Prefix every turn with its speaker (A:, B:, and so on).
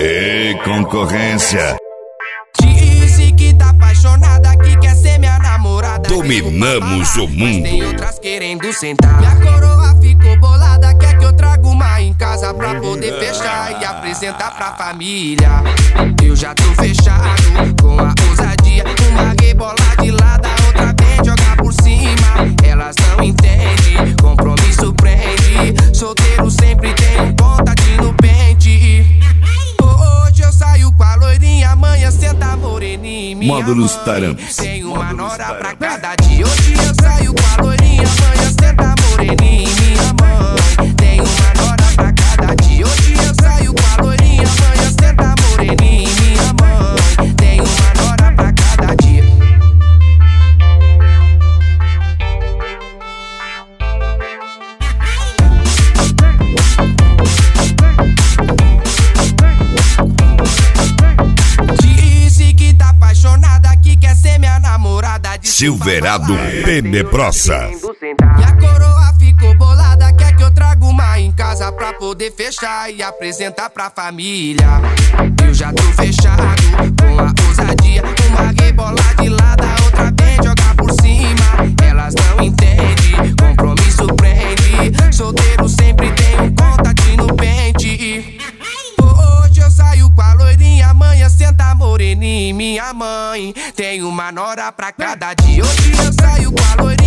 A: Ei, concorrência.
B: Disse que tá apaixonada, que quer ser minha namorada.
A: Dominamos o mundo.
B: Tem outras querendo sentar. Minha coroa ficou bolada, quer que eu traga uma em casa pra poder fechar e apresentar pra família. Eu já tô fechado com a ousadia. Uma rebola de lado, a outra vem jogar por cima. Elas não entendem, compromisso prende. Solteiro sempre tem um contatinho no pente. Hoje eu saio com a loirinha, amanhã senta moreninha em minha
A: Módulos
B: mãe.
A: Taramps.
B: Tem uma nora pra cada dia. Hoje eu saio com a loirinha, amanhã senta moreninha em minha mãe. Tem uma nora pra cada dia. Hoje eu saio com a loirinha, amanhã senta moreninha em minha mãe. Tem uma nora pra cada dia. Disse que tá apaixonada, que quer ser minha namorada.
A: Silverado Tenebrosa.
B: E a coroa ficou bolada, quer que eu traga uma em casa pra poder fechar e apresentar pra família. Eu já tô fechado com a ousadia. Uma rebola de lado, a outra vem jogar por cima. Elas não entendem, compromisso prende. Solteiro sempre tem um contatinho no pente. Hoje eu saio com a loirinha, amanhã senta moreninha em minha mãe. Tem uma nora pra cada dia. Hoje eu saio com a loirinha.